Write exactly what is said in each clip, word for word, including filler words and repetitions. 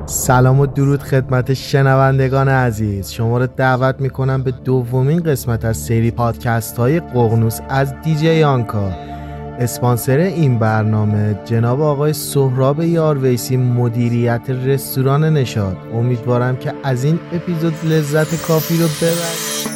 سلام و درود خدمت شنوندگان عزیز. شما رو دعوت میکنم به دومین قسمت از سری پادکست های ققنوس از دیجی آنکا. اسپانسر این برنامه جناب آقای سهراب یارویسی، مدیریت رستوران نشاط. امیدوارم که از این اپیزود لذت کافی رو ببرید.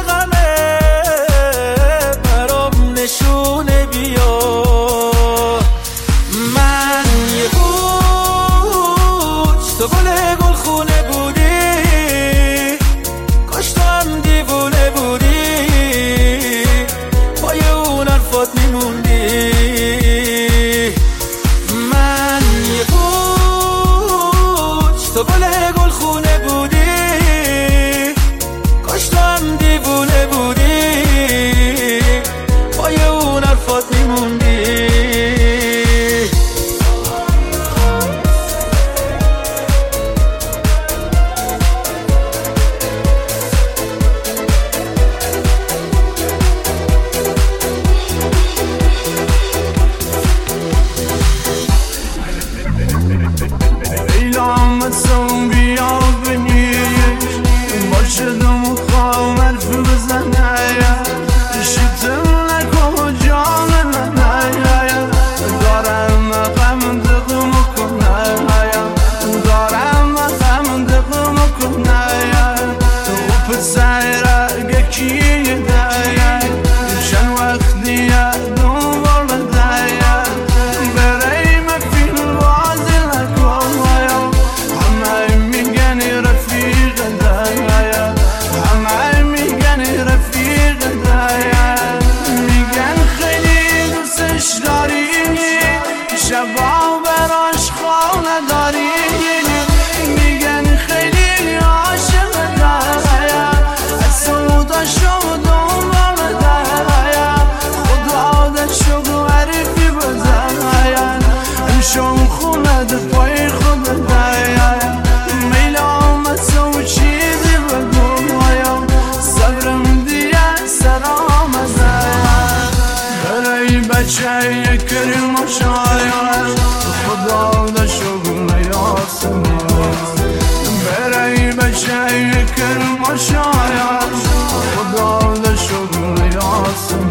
نشونه بیا شبا براش خانه داری میگن خیلی عاشق دارم از سودا شدم بردارم خدا دشو عرفی بزایم امشون خونه ده پای خود دایم میل آمد سو چیزی بگویم صبرم دیگه سرام زایم برای بچه کریم و شایم خدا دشو برای بچه کریم و شایم خدا دشو یاسم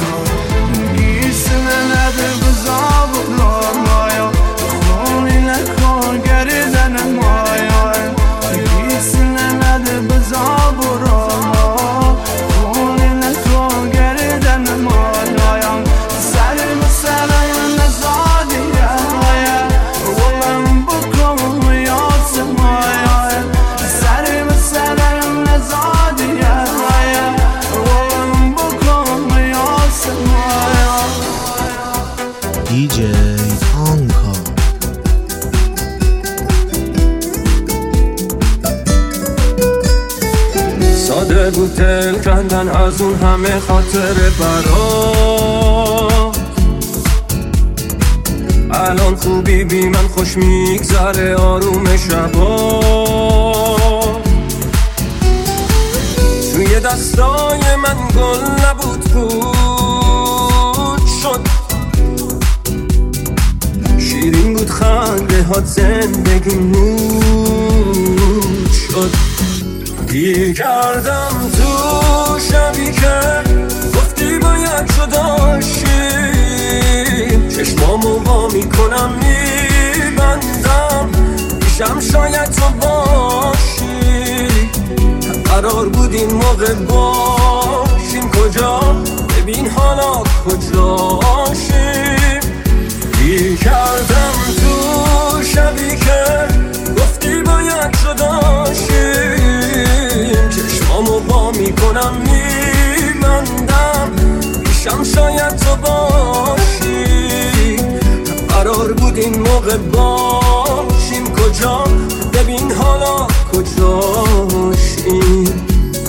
گیسن نده بزاب رایم خونی نکن گردن مایم گیسن نده بزاب رایم خونی نکن گردن مایم سرم سرم نزادیه ولم بکن یاسم مایم سرم سرم نزادیه ولم بکن یاسم مایم دی جی آنکا. ساده بود دل کندن از اون همه خاطر برات الان خوبی بی من خوش میگذره آروم شبا توی دستای من گل نبود پود شد شیرین بود خنده هات زندگی نور شد گیر کردم تو شبی که گفتی باید جداشیم چشمامو وا میکنم میبندم پیشم شاید تو باشی قرار بود این موقع باشیم کجا ببین حالا کجاشیم گیر کردم تو شبی که گفتی باید جداشیم چشمامو وا میکنم میبندم پیشم شاید تو باشی قرار بود این موقع باشیم کجا ببین حالا کجاشیم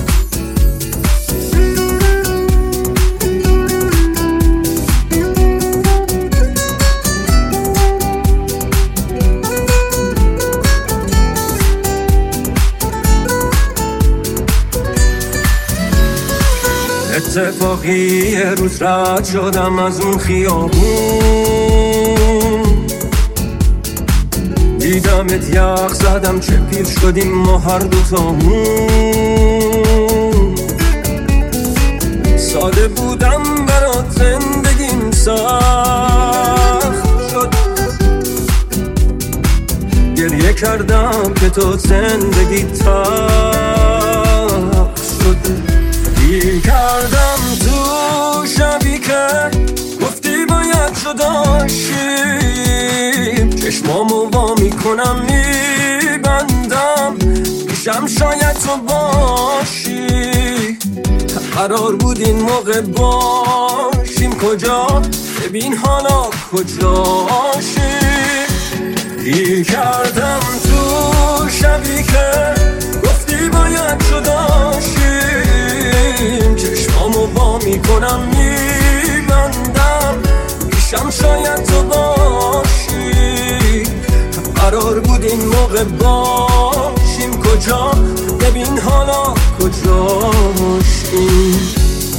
اتفاقی یه روز رد شدم از اون خیابون دیدمت یخ زدم چه پیر شدیم ما هر دوتامون ساده بودم برات زندگیم سخت شد گریه کردم که تو زندگی تلخ شد گیر کردم تو شبی که گفتی باید جداشیم چشمامو وا میکنم میبندم پیشم شاید تو باشی قرار بود این موقع باشیم کجا ببین حالا کجاشیم گیر کردم تو شبی که گفتی باید جداشیم چشمامو وا میکنم میبندم پیشم شاید تو باشی قرار بود این موقع باشیم کجا ببین حالا کجاشیم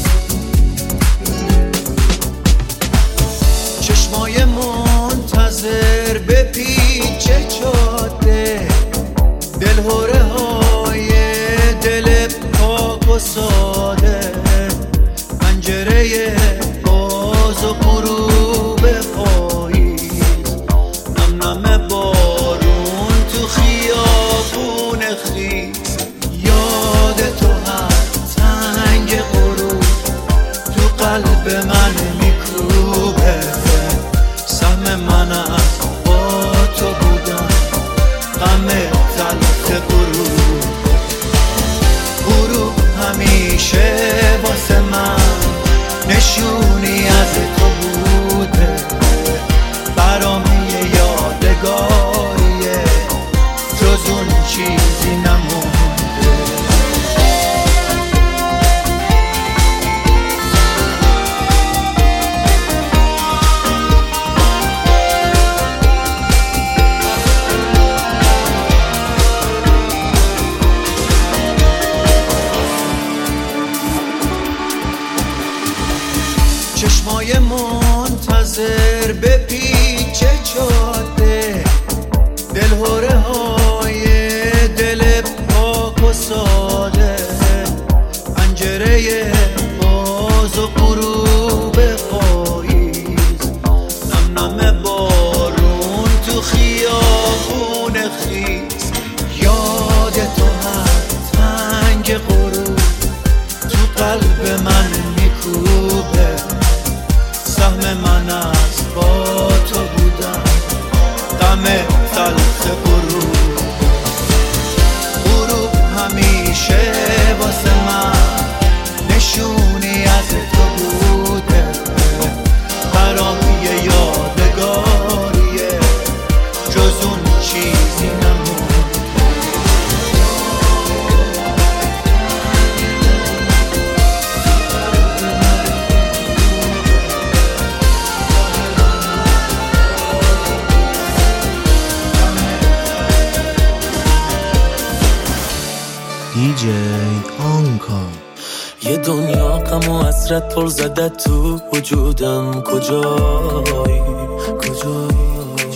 چشمای منتظر به پیچ جاده دلهوره های دل پاک و ساده پنجره باز و غروب پاییز نم نم بارون تو خیابون خیز یاد تو هر تنگ غروب تو قلب من میکوبه سهم من از با تو بودم غم تلخ غروب غروب همیشه واسه من نشونی از تو بوده برام یانکا. یه دنیا غم و حسرت پر زده تو وجودم، کجایی کجایی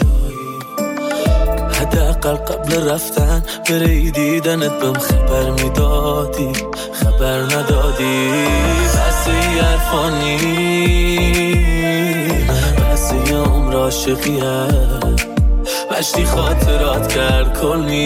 حداقل قبل رفتن بری دیدنت بهم خبر میدادی، خبر ندادی. بس یه عرفانی بس یه عمر عاشقیه، مشتی خاطرات کرد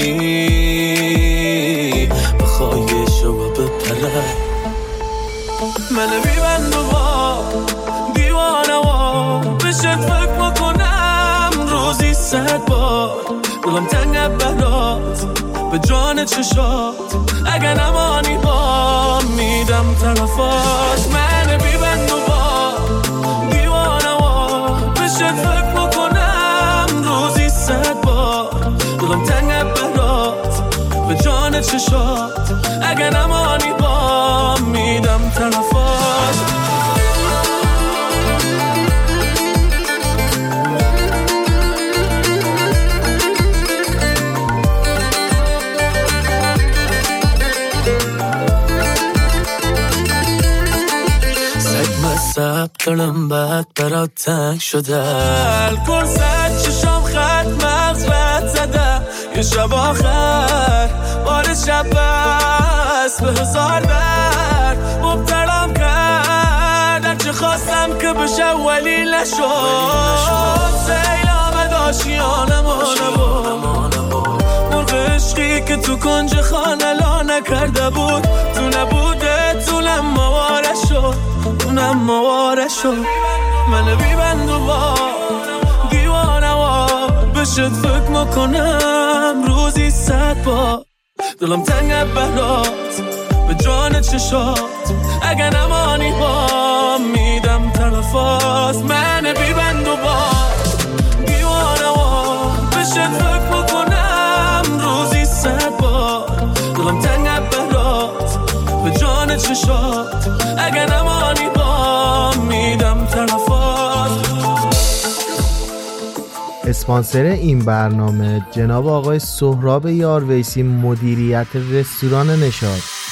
کنی بخوای شو بپره. من بیبند و با دیوانه و بشت فکر میکنم روزی صد بار، دلم تنگ برات به جان چشات، اگه نمانی با میدم طرفات. من بیبند و با دیوانه و بشت فکر میکنم روزی صد بار، دلم تنگ برات به جان چشات، اگه نمانی با میدم طرفات. سب کردم بعد برات تنگ شده، الکل زد چشام خط مغز رد زده، یه شب آخر بارش شب بست به هزار درد مبتلام کرد، هرچه خواستم که بشه ولی نشد. سیل آمد آشیانم نبود، مرغ عشقی که تو کنج خانه لا نکرده بود، تو نبوده طولم مواره شد، اونم مواره شد. من بیبند و با دیوانه و بشت فکر میکنم روزی صد بار، دلم تنگ برات به جان چشات، اگه نمانی با میدم طرفات. من بیبند و با دیوانه و بشت فکر میکنم روزی صد بار، دلم تنگ برات به جان چشات، اگه نمانی با میدم طرفات. اسپانسر این برنامه جناب آقای سهراب یارویسی، مدیریت رستوران نشاط.